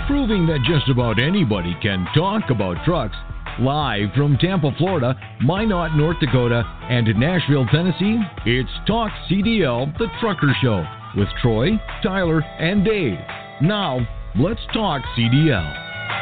proving that just about anybody can talk about trucks. Live from Tampa, Florida, Minot, North Dakota, and Nashville, Tennessee, it's Talk CDL, the Trucker Show, with Troy, Tyler, and Dave. Now, let's talk CDL.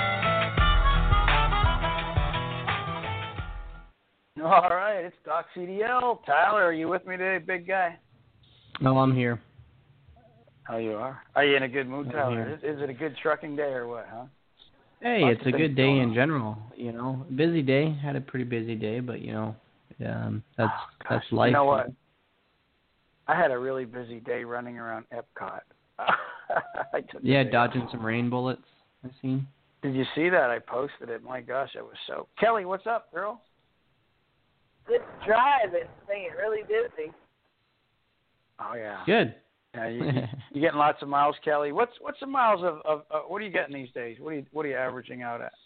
All right, it's Talk CDL. Tyler, are you with me today, big guy? No, I'm here. Oh, you are? Are you in a good mood, Tyler? Is it a good trucking day or what, huh? Hey, it's a good day in general. You know, busy day. Had a pretty busy day, but that's life. You know what? I had a really busy day running around Epcot. Dodging some rain bullets. I seen. Did you see that? I posted it. My gosh, it was so. Kelly, what's up, girl? Good drive. It's staying really busy. Oh yeah. Good. Yeah, you getting lots of miles, Kelly. What's the miles of what are you getting these days? What are you averaging out at?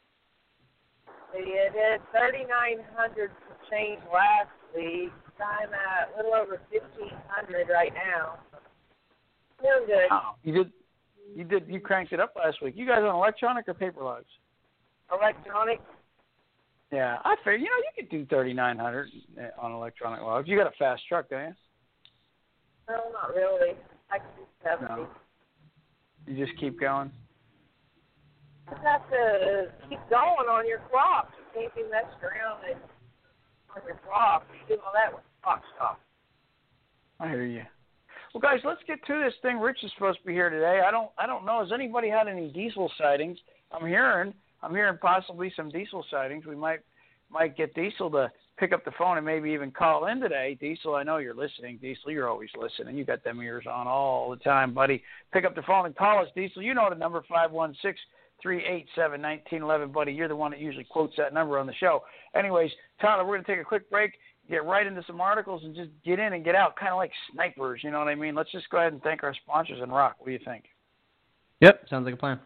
It had 3,900 change last week. I'm at a little over 1,500 right now. Feeling good. Oh, you cranked it up last week. You guys on electronic or paper logs? Electronic. Yeah, I figured, you could do 3,900 on electronic logs. You got a fast truck, don't you? No, not really. I can do 70. No. You just keep going? You have to keep going on your crops. You can't be messing around on your crops. You do all that with crop stuff. I hear you. Well, guys, let's get to this thing. Rich is supposed to be here today. I don't know. Has anybody had any diesel sightings? I'm hearing possibly some diesel sightings. We might get Diesel to pick up the phone and maybe even call in today. Diesel, I know you're listening. Diesel, you're always listening. You got them ears on all the time, buddy. Pick up the phone and call us, Diesel. You know the number, 516-387-1911, buddy. You're the one that usually quotes that number on the show. Anyways, Tyler, we're going to take a quick break, get right into some articles, and just get in and get out, kind of like snipers, you know what I mean? Let's just go ahead and thank our sponsors and rock. What do you think? Yep, sounds like a plan.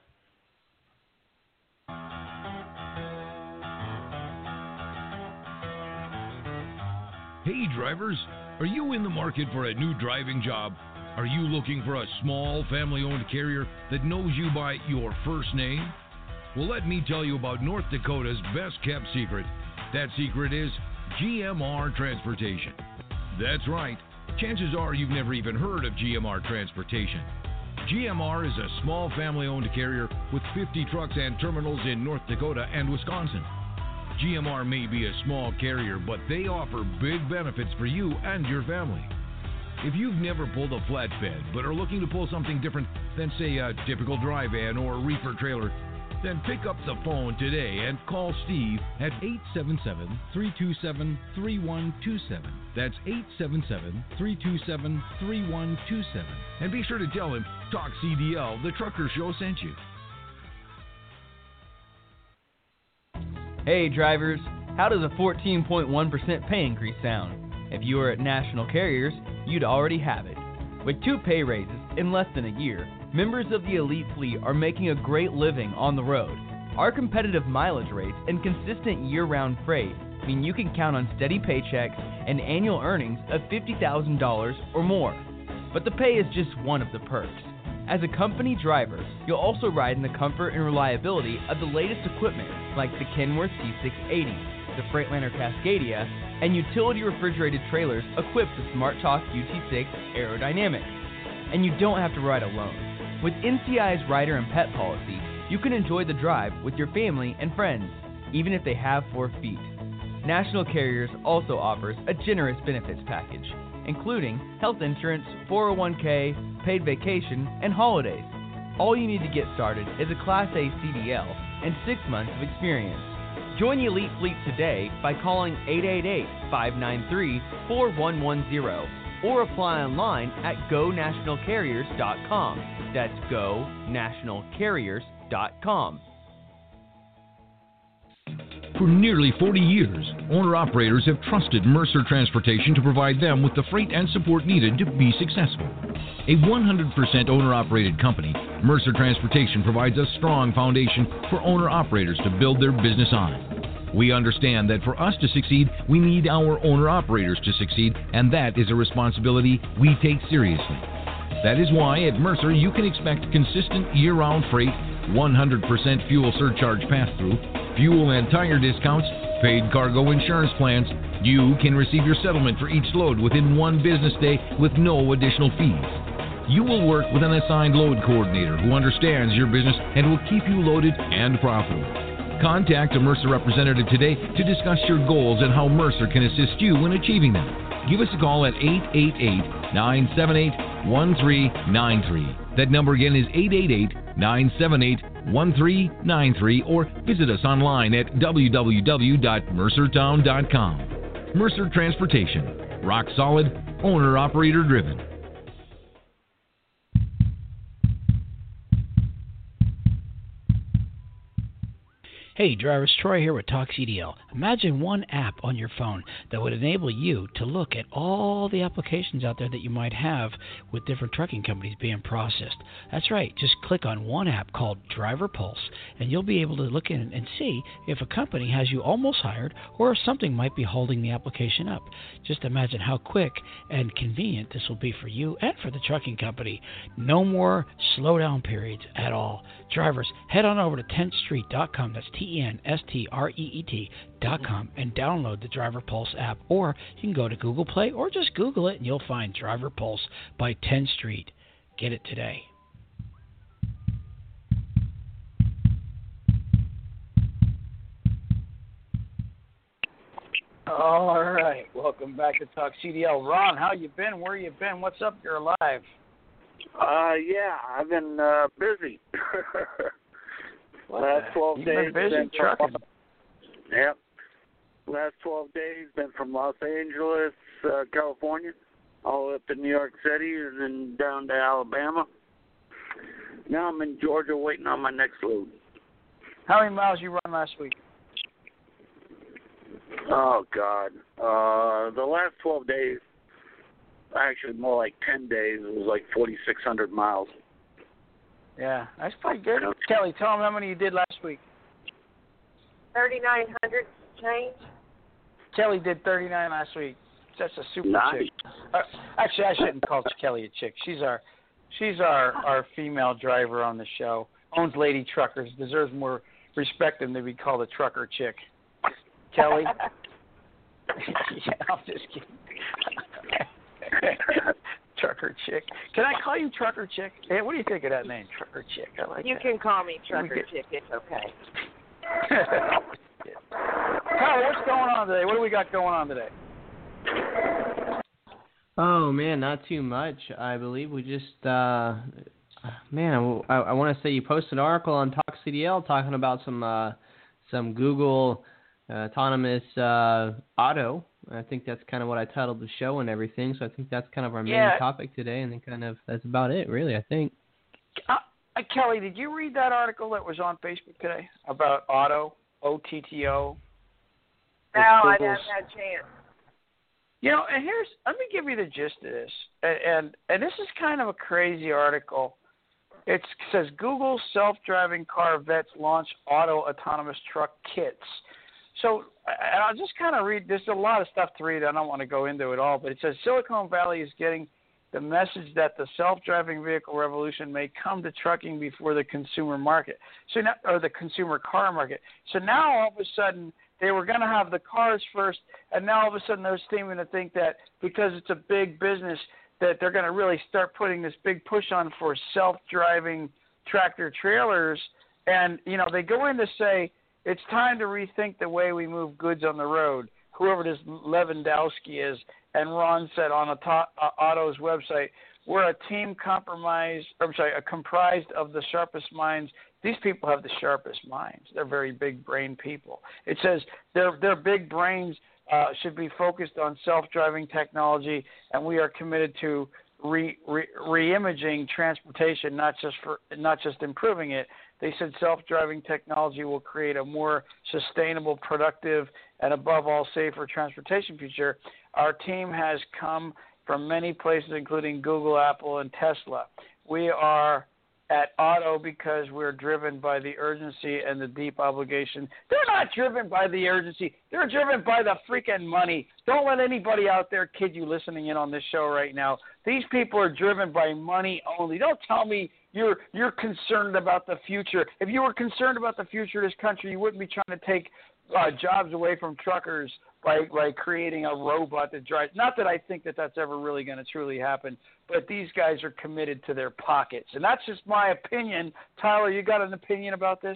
Hey drivers, are you in the market for a new driving job? Are you looking for a small family-owned carrier that knows you by your first name? Well, let me tell you about North Dakota's best-kept secret. That secret is GMR Transportation. That's right. Chances are you've never even heard of GMR Transportation. GMR is a small family-owned carrier with 50 trucks and terminals in North Dakota and Wisconsin. GMR may be a small carrier, but they offer big benefits for you and your family. If you've never pulled a flatbed, but are looking to pull something different than, say, a typical dry van or reefer trailer, then pick up the phone today and call Steve at 877-327-3127. That's 877-327-3127. And be sure to tell him Talk CDL, the Trucker Show, sent you. Hey drivers, how does a 14.1% pay increase sound? If you were at National Carriers, you'd already have it. With 2 pay raises in less than a year, members of the elite fleet are making a great living on the road. Our competitive mileage rates and consistent year-round freight mean you can count on steady paychecks and annual earnings of $50,000 or more. But the pay is just one of the perks. As a company driver, you'll also ride in the comfort and reliability of the latest equipment like the Kenworth T680, the Freightliner Cascadia, and utility refrigerated trailers equipped with SmartTalk UT6 aerodynamics. And you don't have to ride alone. With NCI's rider and pet policy, you can enjoy the drive with your family and friends, even if they have 4 feet. National Carriers also offers a generous benefits package, including health insurance, 401k, paid vacation, and holidays. All you need to get started is a Class A CDL and 6 months of experience. Join the Elite Fleet today by calling 888-593-4110 or apply online at GoNationalCarriers.com. That's GoNationalCarriers.com. For nearly 40 years, owner-operators have trusted Mercer Transportation to provide them with the freight and support needed to be successful. A 100% owner-operated company, Mercer Transportation provides a strong foundation for owner-operators to build their business on. We understand that for us to succeed, we need our owner-operators to succeed, and that is a responsibility we take seriously. That is why at Mercer you can expect consistent year-round freight, 100% fuel surcharge pass-through, fuel and tire discounts, paid cargo insurance plans. You can receive your settlement for each load within 1 business day with no additional fees. You will work with an assigned load coordinator who understands your business and will keep you loaded and profitable. Contact a Mercer representative today to discuss your goals and how Mercer can assist you in achieving them. Give us a call at 888-978-1393. That number again is 888-978-1393, or visit us online at www.mercertown.com. Mercer Transportation. Rock solid, owner-operator driven. Hey drivers, Troy here with Talk CDL. Imagine one app on your phone that would enable you to look at all the applications out there that you might have with different trucking companies being processed. That's right, just click on one app called Driver Pulse and you'll be able to look in and see if a company has you almost hired or if something might be holding the application up. Just imagine how quick and convenient this will be for you and for the trucking company. No more slowdown periods at all. Drivers, head on over to 10thstreet.com. That's TenStreet.com and download the Driver Pulse app, or you can go to Google Play or just Google it and you'll find Driver Pulse by 10th Street. Get it today. All right, welcome back to Talk CDL. Ron, how you been? Where you been? What's up? You're alive. Yeah, I've been busy. Last 12 days. You've been busy trucking. Yep. Last 12 days, been from Los Angeles, California, all the way up to New York City, and then down to Alabama. Now I'm in Georgia waiting on my next load. How many miles you run last week? Oh, God. The last 12 days, actually more like 10 days, it was like 4,600 miles. Yeah, that's pretty good. Kelly, tell them how many you did last week. 3,900 change. Kelly did 39 last week. That's a super chick. Actually, I shouldn't call Kelly a chick. She's our female driver on the show. Owns Lady Truckers. Deserves more respect than to be called a trucker chick. Kelly. Yeah, I'm just kidding. Trucker chick. Can I call you Trucker chick? Hey, what do you think of that name, Trucker chick? I like you that. can call me Trucker chick. It's okay. Tyler, what's going on today? What do we got going on today? Oh man, not too much. I believe we just I want to say you posted an article on Talk CDL talking about some Google autonomous auto. I think that's kind of what I titled the show and everything. So I think that's kind of our main topic today, and then kind of that's about it, really. I think. Kelly, did you read that article that was on Facebook today about Otto, OTTO? No, I haven't had a chance. You know, and let me give you the gist of this, and this is kind of a crazy article. It says Google self-driving car vets launch auto autonomous truck kits. So I'll just kind of read. There's a lot of stuff to read. I don't want to go into it all, but it says Silicon Valley is getting the message that the self-driving vehicle revolution may come to trucking before the consumer market. So now, or the consumer car market. So now all of a sudden they were going to have the cars first, and now all of a sudden they're seeming to think that because it's a big business that they're going to really start putting this big push on for self-driving tractor trailers. And, you know, they go in to say, it's time to rethink the way we move goods on the road, whoever this Lewandowski is. And Ron said on Otto's website, we're a team comprised of the sharpest minds. These people have the sharpest minds. They're very big brain people. It says their big brains should be focused on self-driving technology, and we are committed to re-imaging transportation, not just improving it. They said self-driving technology will create a more sustainable, productive, and above all, safer transportation future. Our team has come from many places, including Google, Apple, and Tesla. We are at Otto because we're driven by the urgency and the deep obligation. They're not driven by the urgency. They're driven by the freaking money. Don't let anybody out there kid you listening in on this show right now. These people are driven by money only. Don't tell me you're concerned about the future. If you were concerned about the future of this country, you wouldn't be trying to take jobs away from truckers by creating a robot that drives. Not that I think that that's ever really going to truly happen, but these guys are committed to their pockets, and that's just my opinion. Tyler, you got an opinion about this?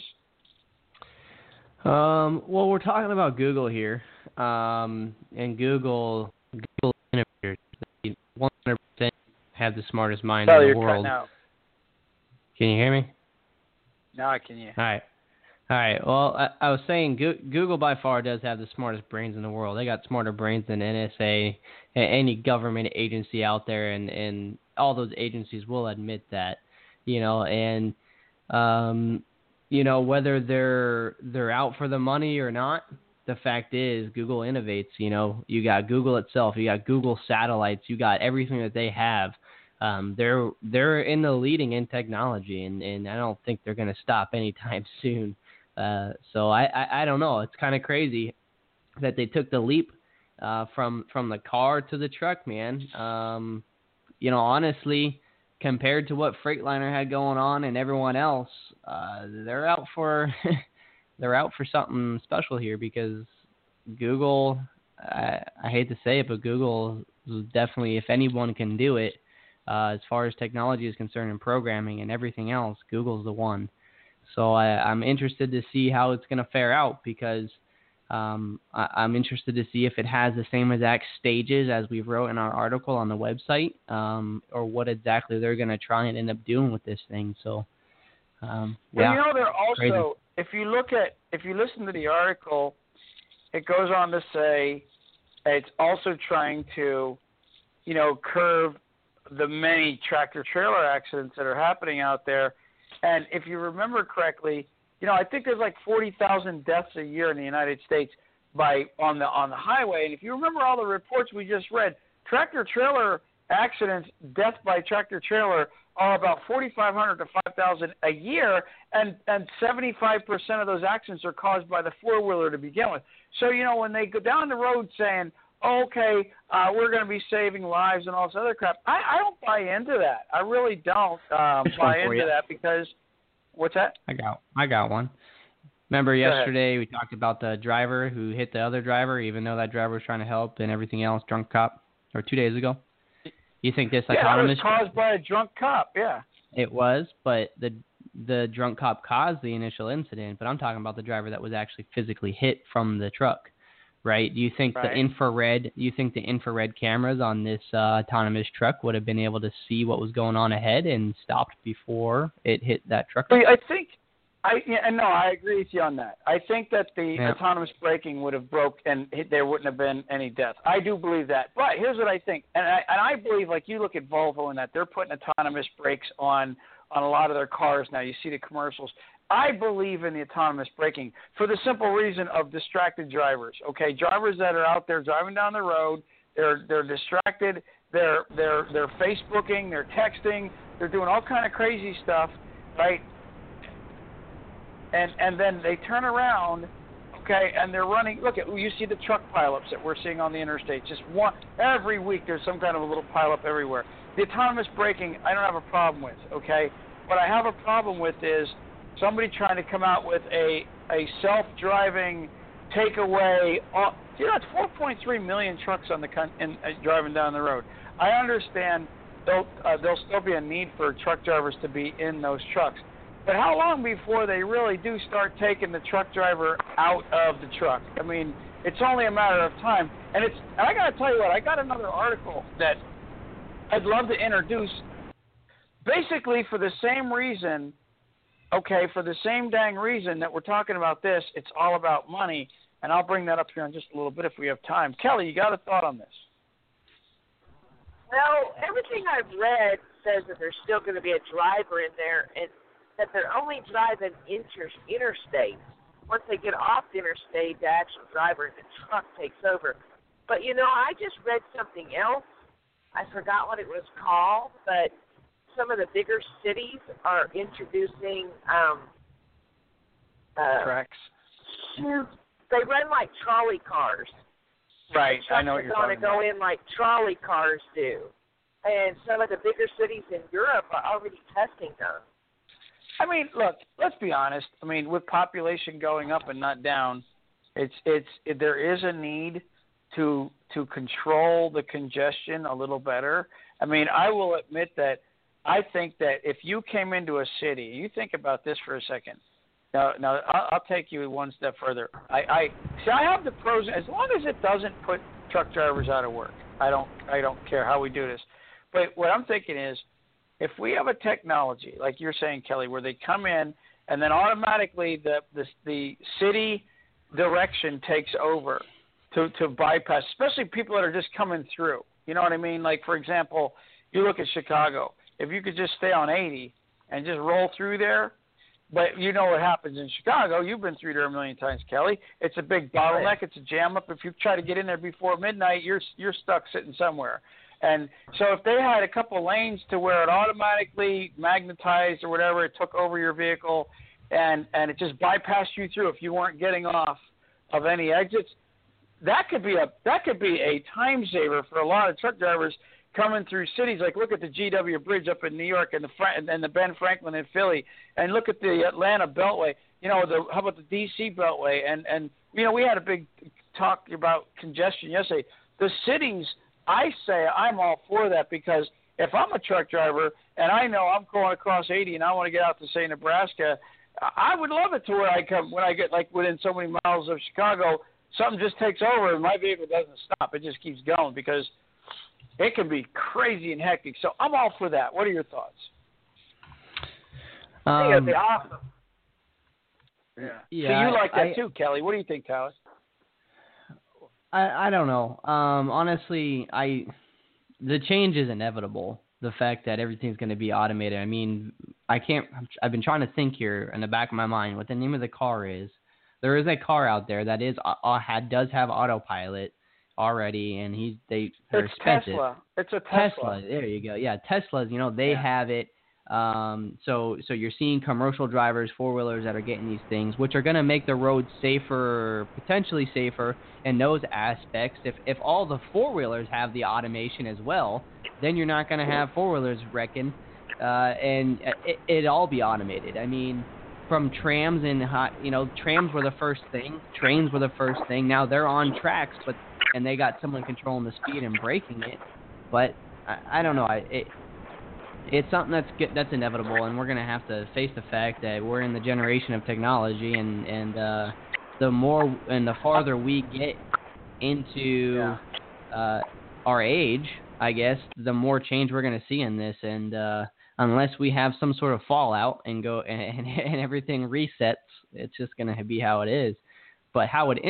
Well, we're talking about Google here, and Google innovators. They 100% have the smartest mind Tyler, in the you're world. cutting out. Can you hear me? Now I can hear. All right. Well, I was saying Google by far does have the smartest brains in the world. They got smarter brains than NSA, any government agency out there, and all those agencies will admit that, and whether they're out for the money or not, the fact is Google innovates. You got Google itself, you got Google satellites, you got everything that they have. They're in the leading in technology, and I don't think they're going to stop anytime soon. So I don't know. It's kind of crazy that they took the leap from the car to the truck, man. Honestly, compared to what Freightliner had going on and everyone else, they're out for something special here, because Google, I hate to say it, but Google is definitely, if anyone can do it, as far as technology is concerned and programming and everything else, Google's the one. So I'm interested to see how it's going to fare out, because I'm interested to see if it has the same exact stages as we wrote in our article on the website, or what exactly they're going to try and end up doing with this thing. So, well, they're also, crazy. if you listen to the article, it goes on to say it's also trying to, curb the many tractor-trailer accidents that are happening out there. And if you remember correctly, I think there's like 40,000 deaths a year in the United States on the highway. And if you remember all the reports we just read, tractor-trailer accidents, death by tractor-trailer, are about 4,500 to 5,000 a year, and 75% of those accidents are caused by the four-wheeler to begin with. So, when they go down the road saying, okay, we're going to be saving lives and all this other crap, I don't buy into that. I really don't buy into that, because what's that? I got one. Remember yesterday we talked about the driver who hit the other driver, even though that driver was trying to help and everything else, drunk cop, or 2 days ago? You think this autonomous... it was caused by a drunk cop, yeah. It was, but the drunk cop caused the initial incident, but I'm talking about the driver that was actually physically hit from the truck. Right? Do you think the infrared cameras on this autonomous truck would have been able to see what was going on ahead and stopped before it hit that truck? I agree with you on that. I think that the autonomous braking would have broke and there wouldn't have been any death. I do believe that. But here's what I think, and I believe, like you look at Volvo and that they're putting autonomous brakes on a lot of their cars now. You see the commercials. I believe in the autonomous braking for the simple reason of distracted drivers. Okay, drivers that are out there driving down the road, they're distracted, they're Facebooking, they're texting, they're doing all kind of crazy stuff, right? And then they turn around, okay, and they're running. Look at, you see the truck pileups that we're seeing on the interstate. Just one every week. There's some kind of a little pileup everywhere. The autonomous braking, I don't have a problem with. Okay, what I have a problem with is somebody trying to come out with a self-driving takeaway. It's 4.3 million trucks on the driving down the road. I understand there'll still be a need for truck drivers to be in those trucks. But how long before they really do start taking the truck driver out of the truck? I mean, it's only a matter of time. And I got to tell you what, I got another article that I'd love to introduce. Basically, for the same reason, for the same dang reason that we're talking about this, it's all about money. And I'll bring that up here in just a little bit if we have time. Kelly, you got a thought on this? Well, everything I've read says that there's still going to be a driver in there, and that they're only driving interstate. Once they get off the interstate, the actual driver in the truck takes over. But, I just read something else. I forgot what it was called, but some of the bigger cities are introducing tracks. They run like trolley cars. Right, I know what you're talking about. They're going to go in like trolley cars do. and some of the bigger cities in Europe are already testing them. I mean, look, let's be honest. I mean, with population going up and not down, there is a need to control the congestion a little better. I mean, I will admit that I think that if you came into a city, you think about this for a second. Now I'll take you one step further. I have the pros. As long as it doesn't put truck drivers out of work, I don't care how we do this. But what I'm thinking is, if we have a technology like you're saying, Kelly, where they come in and then automatically the city direction takes over to bypass, especially people that are just coming through. You know what I mean? Like, for example, you look at Chicago. If you could just stay on 80 and just roll through there, but you know what happens in Chicago. You've been through there a million times, Kelly. It's a big bottleneck. It's a jam up. If you try to get in there before midnight, you're stuck sitting somewhere. And so if they had a couple lanes to where it automatically magnetized or whatever, it took over your vehicle and it just bypassed you through if you weren't getting off of any exits, that could be a time saver for a lot of truck drivers coming through cities. Like, look at the GW Bridge up in New York and the Ben Franklin in Philly, and look at the Atlanta Beltway. You know, how about the DC Beltway? And you know, we had a big talk about congestion yesterday. The cities, I say I'm all for that, because if I'm a truck driver and I know I'm going across 80 and I want to get out to, say, Nebraska, I would love it to where when I get like within so many miles of Chicago, something just takes over and my vehicle doesn't stop. It just keeps going, because it can be crazy and hectic. So I'm all for that. What are your thoughts? I think it'd be awesome. Yeah. So you like that too, Kelly. What do you think, Talis? I don't know. Honestly, the change is inevitable. The fact that everything's going to be automated. I mean, I've been trying to think here in the back of my mind what the name of the car is. There is a car out there that does have autopilot already, and it's Tesla. It's a Tesla. There you go. Yeah, Teslas. You know, they have it. So you're seeing commercial drivers, four-wheelers that are getting these things, which are going to make the roads safer, potentially safer in those aspects. If all the four-wheelers have the automation as well, then you're not going to have four-wheelers wrecking, and it'd all be automated. I mean, from trams trams were the first thing. Trains were the first thing. Now they're on tracks, and they got someone controlling the speed and braking it. But I don't know. It's something that's inevitable, and we're going to have to face the fact that we're in the generation of technology, and the more and the farther we get into our age, I guess, the more change we're going to see in this. And unless we have some sort of fallout and go and everything resets, it's just going to be how it is. But how it's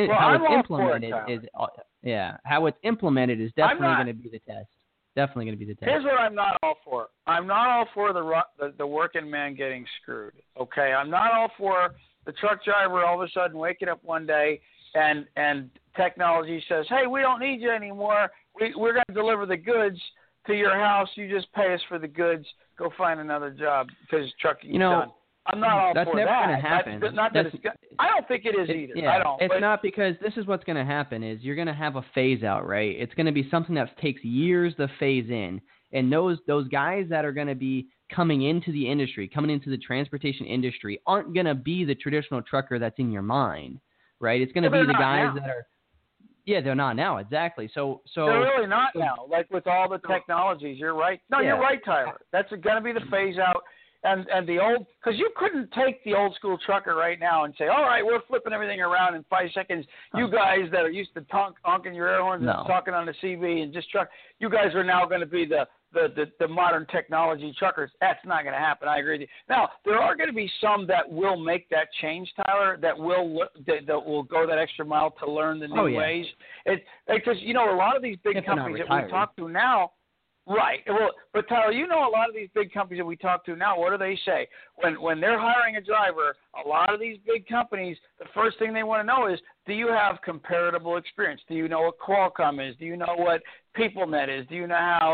implemented is definitely going to be the test. Definitely going to be the test. Here's what I'm not all for. I'm not all for the working man getting screwed. Okay, I'm not all for the truck driver all of a sudden waking up one day and technology says, "Hey, we don't need you anymore. We're going to deliver the goods to your house. You just pay us for the goods. Go find another job because trucking's done." I'm not all that's for never that. Gonna happen. I don't think it is either. Yeah, I don't. It's not, because this is what's going to happen is you're going to have a phase out, right? It's going to be something that takes years to phase in. And those guys that are going to be coming into the industry, coming into the transportation industry, aren't going to be the traditional trucker that's in your mind, right? It's going to be the guys that are – yeah, they're not now, exactly. So they're really not now. Like with all the technologies, you're right. No, you're right, Tyler. That's going to be the phase out. And the old, because you couldn't take the old school trucker right now and say, all right, we're flipping everything around in 5 seconds. You guys that are used to honking your air horns and talking on the CV and just truck, you guys are now going to be the modern technology truckers. That's not going to happen. I agree with you. Now, there are going to be some that will make that change, Tyler, that will go that extra mile to learn the new ways. Because, you know, a lot of these big companies that we talk to now, right. Well, but Tyler, you know, a lot of these big companies that we talk to now, what do they say? When they're hiring a driver, a lot of these big companies, the first thing they want to know is, do you have comparable experience? Do you know what Qualcomm is? Do you know what PeopleNet is? Do you know how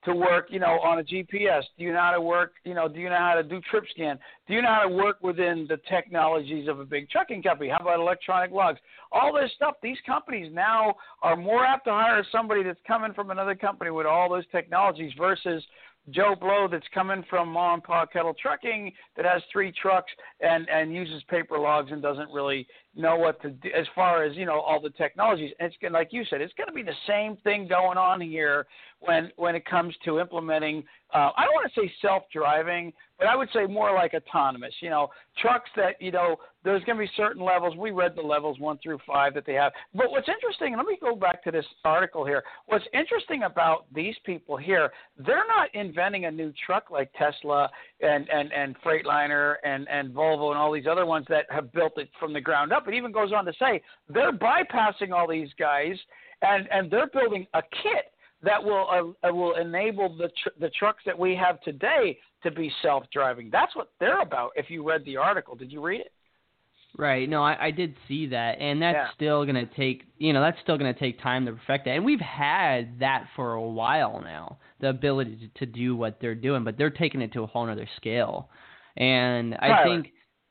to work, on a GPS? Do you know how to work, do you know how to do trip scan? Do you know how to work within the technologies of a big trucking company? How about electronic logs? All this stuff, these companies now are more apt to hire somebody that's coming from another company with all those technologies versus Joe Blow that's coming from Ma and Pa Kettle Trucking that has 3 trucks and uses paper logs and doesn't really know what to do as far as, all the technologies. And it's like you said, it's going to be the same thing going on here when it comes to implementing, I don't want to say self-driving, but I would say more like autonomous, trucks that, there's going to be certain levels. We read the levels 1 through 5 that they have. But what's interesting, and let me go back to this article here. What's interesting about these people here, they're not inventing a new truck like Tesla and Freightliner and Volvo and all these other ones that have built it from the ground up. It even goes on to say they're bypassing all these guys and they're building a kit that will enable the trucks that we have today to be self-driving. That's what they're about. If you read the article, did you read it? Right. No, I did see that, and that's still going to take, that's still going to take time to perfect that. And we've had that for a while now, the ability to do what they're doing, but they're taking it to a whole other scale. And I think,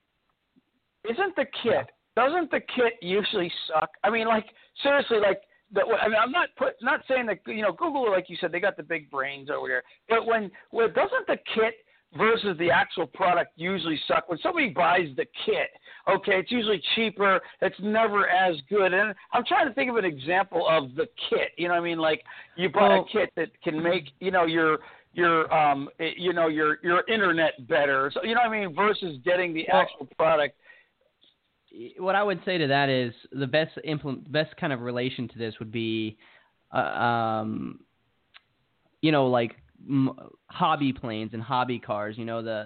doesn't the kit usually suck? I mean, like seriously, like. I'm not saying that Google, like you said, they got the big brains over there. But when doesn't the kit versus the actual product usually suck? When somebody buys the kit, okay, it's usually cheaper. It's never as good. And I'm trying to think of an example of the kit. You know what I mean? Like you buy a kit that can make your internet better. So you know what I mean? Versus getting the actual product. What I would say to that is the best kind of relation to this would be, like hobby planes and hobby cars.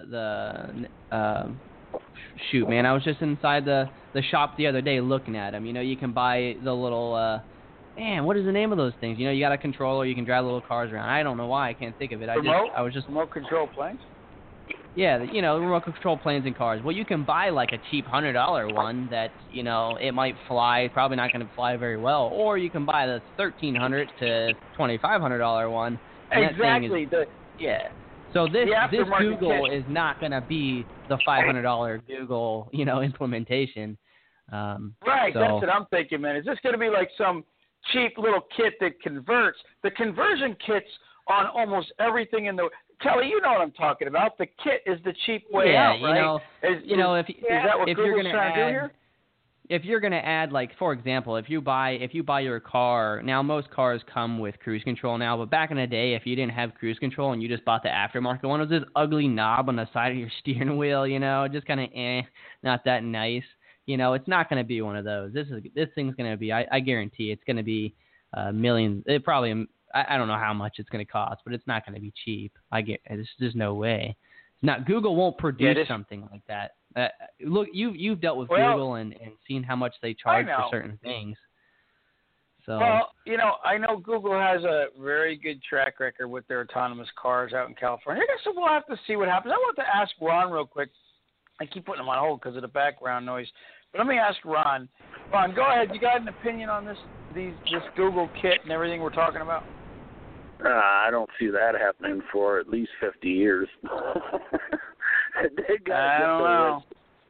Shoot, man, I was just inside the shop the other day looking at them. You can buy the little, what is the name of those things? You got a controller, you can drive little cars around. I don't know why I can't think of it. Remote control planes. Yeah, remote control planes and cars. Well, you can buy like a cheap $100 one that, it might fly, probably not going to fly very well, or you can buy the $1,300 to $2,500 one. Exactly. So this Google is not going to be the $500 Google, implementation. Right. That's what I'm thinking, man. Is this going to be like some cheap little kit that converts? The conversion kits on almost everything in the Kelly, you know what I'm talking about. The kit is the cheap way out, right? Is that what Google's trying to do here? If you're going to add, like, for example, if you buy your car, now most cars come with cruise control now, but back in the day, if you didn't have cruise control and you just bought the aftermarket one, it was this ugly knob on the side of your steering wheel, just kind of not that nice. It's not going to be one of those. This thing's going to be, I guarantee it's going to be millions. It probably, I don't know how much it's going to cost, but it's not going to be cheap. There's no way. Google won't produce something like that. Look, you've dealt with Google and seen how much they charge for certain things. So. Well, I know Google has a very good track record with their autonomous cars out in California. I guess we'll have to see what happens. I want to ask Ron real quick. I keep putting him on hold because of the background noise. But let me ask Ron. Ron, go ahead. You got an opinion on this Google kit and everything we're talking about? I don't see that happening for at least 50 years. They got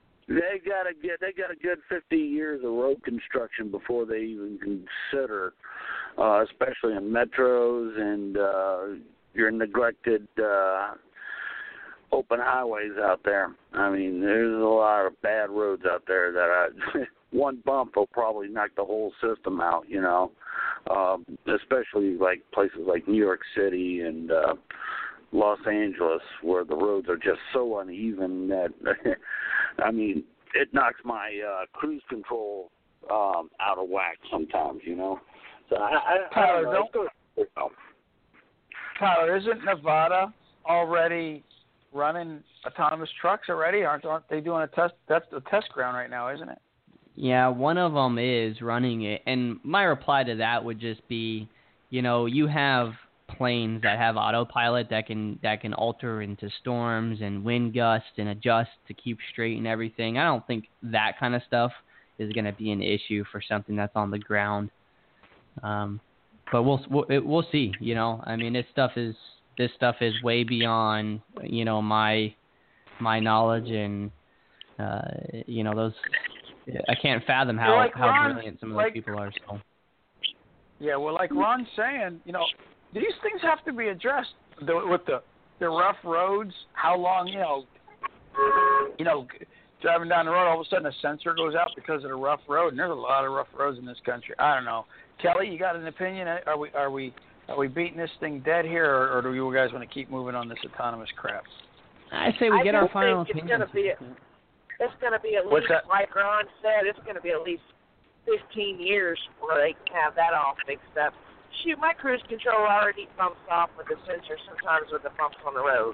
a good 50 years of road construction before they even consider, especially in metros and your neglected open highways out there. I mean, there's a lot of bad roads out there that one bump will probably knock the whole system out, especially like places like New York City and Los Angeles, where the roads are just so uneven that, I mean, it knocks my cruise control out of whack sometimes, So Tyler, isn't Nevada already running autonomous trucks already? Aren't they doing a test? That's the test ground right now, isn't it? Yeah, one of them is running it. And my reply to that would just be, you have planes that have autopilot that can alter into storms and wind gusts and adjust to keep straight and everything. I don't think that kind of stuff is going to be an issue for something that's on the ground. But we'll see. I mean, this stuff is this stuff is way beyond, my knowledge, and those. I can't fathom how brilliant some of those people are. So. Yeah, well, like Ron's saying, these things have to be addressed with the rough roads. How long, driving down the road, all of a sudden a sensor goes out because of the rough road, and there's a lot of rough roads in this country. I don't know. Kelly, you got an opinion? Are we beating this thing dead here, or do you guys want to keep moving on this autonomous crap? I say we get our final opinion. It's going to be at least, like Ron said, it's going to be at least 15 years before they can have that all fixed up. Shoot, my cruise control already bumps off with the sensor sometimes with the bumps on the road.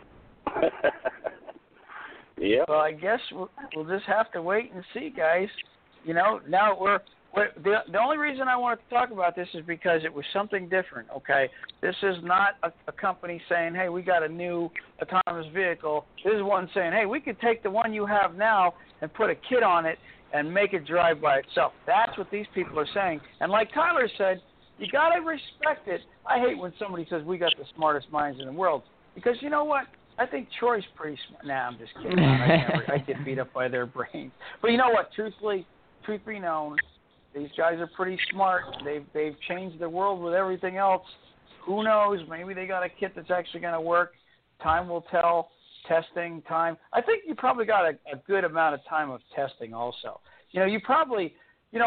Yeah. Well, I guess we'll just have to wait and see, guys. Now the only reason I wanted to talk about this is because it was something different, okay? This is not a company saying, hey, we got a new autonomous vehicle. This is one saying, hey, we could take the one you have now and put a kit on it and make it drive by itself. That's what these people are saying. And like Tyler said, you got to respect it. I hate when somebody says we got the smartest minds in the world, because you know what? I think Troy's pretty smart. Nah, I'm just kidding. I get beat up by their brains. But you know what? Truth be known, these guys are pretty smart. They've changed the world with everything else. Who knows? Maybe they got a kit that's actually going to work. Time will tell. Testing time. I think you probably got a good amount of time of testing also. You probably, you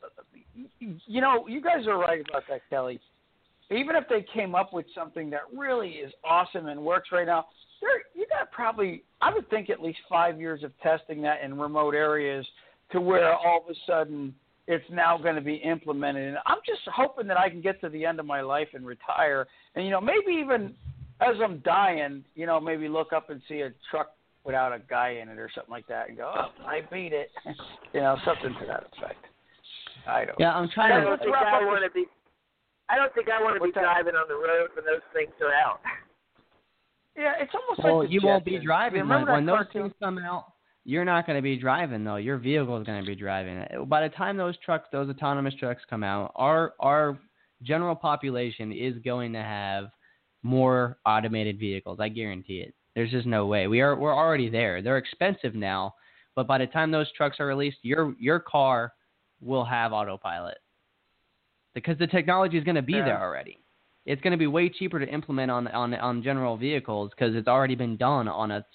guys are right about that, Kelly. Even if they came up with something that really is awesome and works right now, you got probably, I would think, at least 5 years of testing that in remote areas to where all of a sudden it's now going to be implemented. And I'm just hoping that I can get to the end of my life and retire. And, maybe even as I'm dying, maybe look up and see a truck without a guy in it or something like that and go, oh, I beat it. Something to that effect. I don't. Yeah, I'm trying I don't think I want to be driving on the road when those things are out. Yeah, it's almost well, like you won't be driving. When those cartoon? things come out, you're not going to be driving, though. Your vehicle is going to be driving. By the time those autonomous trucks come out, our general population is going to have more automated vehicles. I guarantee it. There's just no way. We're already there. They're expensive now, but by the time those trucks are released, your car will have autopilot because the technology is going to be there already. It's going to be way cheaper to implement on general vehicles because it's already been done on a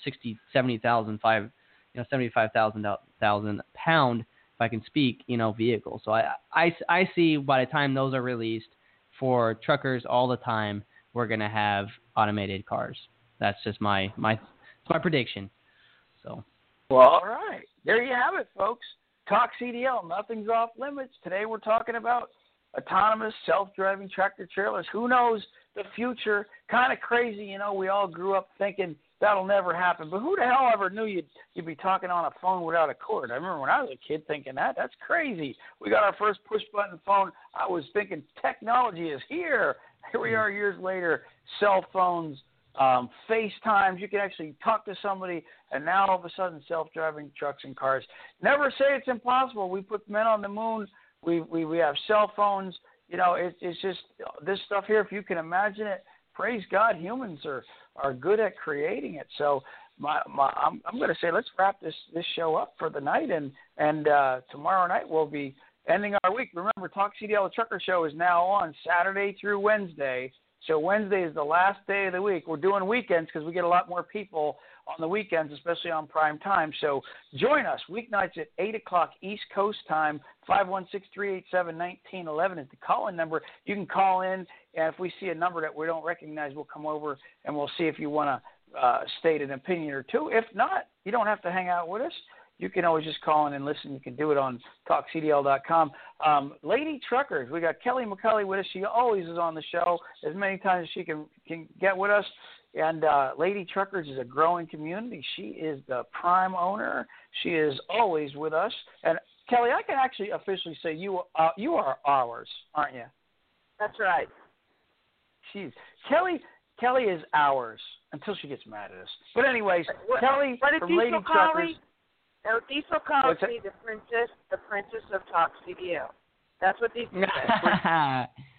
75,000 pound, if I can speak, vehicle. So I see by the time those are released for truckers all the time, we're going to have automated cars. That's just my prediction. So. Well, all right. There you have it, folks. Talk CDL. Nothing's off limits. Today we're talking about autonomous self-driving tractor trailers. Who knows the future? Kind of crazy, we all grew up thinking that'll never happen. But who the hell ever knew you'd be talking on a phone without a cord? I remember when I was a kid thinking that's crazy. We got our first push-button phone. I was thinking technology is here. Here we are years later, cell phones, FaceTimes. You can actually talk to somebody, and now all of a sudden self-driving trucks and cars. Never say it's impossible. We put men on the moon. We have cell phones. It's just this stuff here. If you can imagine it, praise God, humans are good at creating it. So I'm going to say let's wrap this show up for the night, and tomorrow night we'll be ending our week. Remember, Talk CDL, the Trucker Show, is now on Saturday through Wednesday. So Wednesday is the last day of the week. We're doing weekends because we get a lot more people on the weekends, especially on prime time. So join us weeknights at 8 o'clock East Coast time. 516-387-1911 is the call-in number. You can call in, and if we see a number that we don't recognize, we'll come over and we'll see if you want to state an opinion or two. If not, you don't have to hang out with us. You can always just call in and listen. You can do it on TalkCDL.com. Lady Truckers, we got Kelly McCulley with us. She always is on the show as many times as she can get with us. And Lady Truckers is a growing community. She is the prime owner. She is always with us. And Kelly, I can actually officially say you are ours, aren't you? That's right. Kelly is ours until she gets mad at us. But anyways, Kelly from Lady Truckers. No, Diesel calls me the princess of Talk CDL. That's what Diesel says.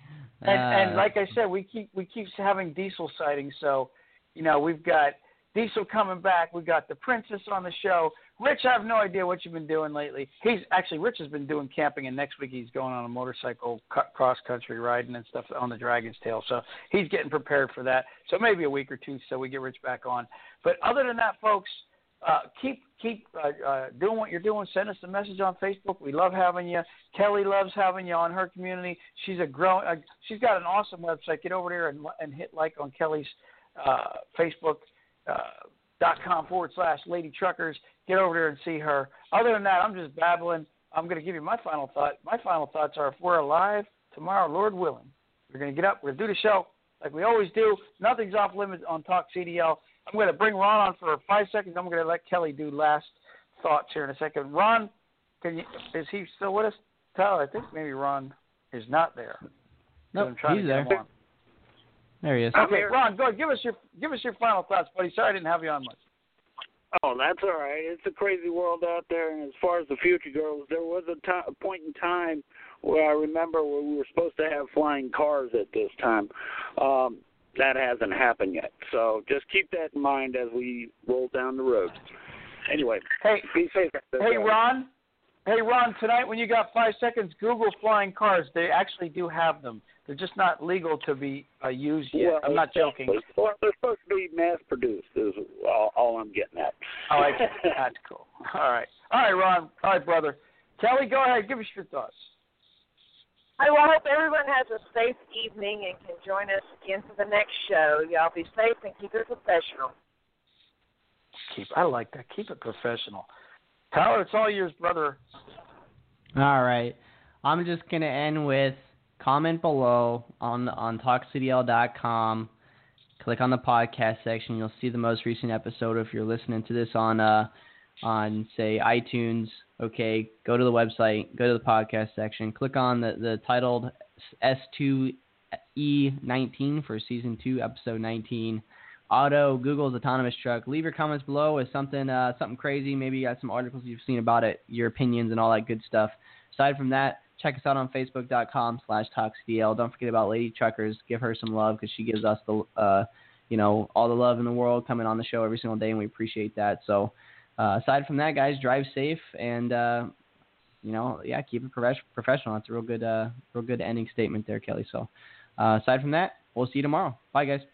And like I said, we keep having Diesel sightings. So, we've got Diesel coming back. We've got the Princess on the show. Rich, I have no idea what you've been doing lately. Rich has been doing camping, and next week he's going on a motorcycle cross-country riding and stuff on the Dragon's Tail. So he's getting prepared for that. So maybe a week or two so we get Rich back on. But other than that, folks, keep doing what you're doing. Send us a message on Facebook. We love having you. Kelly loves having you on her community. She's she's got an awesome website. Get over there and hit like on Kelly's Facebook. .com/Lady Truckers. Get over there and see her. Other than that, I'm just babbling. I'm going to give you my final thought. My final thoughts are, if we're alive tomorrow, Lord willing, we're going to get up. We're going to do the show like we always do. Nothing's off limits on Talk CDL. I'm going to bring Ron on for 5 seconds. I'm going to let Kelly do last thoughts here in a second. Ron, is he still with us? Tyler, I think maybe Ron is not there. Nope, he's there. There he is. Okay, Ron, go ahead. Give us your final thoughts, buddy. Sorry I didn't have you on much. Oh, that's all right. It's a crazy world out there, and as far as the future goes, there was a point in time where I remember where we were supposed to have flying cars at this time. That hasn't happened yet, so just keep that in mind as we roll down the road. Anyway, be safe. Hey, Ron. Tonight when you got 5 seconds, Google flying cars. They actually do have them. They're just not legal to be used yet. Well, I'm not joking. Well, they're supposed to be mass-produced is all I'm getting at. Oh, that's cool. All right, Ron. All right, brother. Kelly, go ahead. Give us your thoughts. I hope everyone has a safe evening and can join us again for the next show. Y'all be safe and keep it professional. I like that. Keep it professional. Tyler, it's all yours, brother. All right. I'm just going to end with comment below on TalkCDL.com. Click on the podcast section. You'll see the most recent episode. If you're listening to this on say, iTunes, okay, go to the website, go to the podcast section, click on the titled S2E19 for Season 2, Episode 19. Google's autonomous truck. Leave your comments below with something crazy. Maybe you got some articles you've seen about it, your opinions and all that good stuff. Aside from that, check us out on Facebook.com/TalkCDL. Don't forget about Lady Truckers. Give her some love because she gives us all the love in the world coming on the show every single day, and we appreciate that. So aside from that, guys, drive safe and keep it professional. That's a real good ending statement there, Kelly. So aside from that, we'll see you tomorrow. Bye, guys.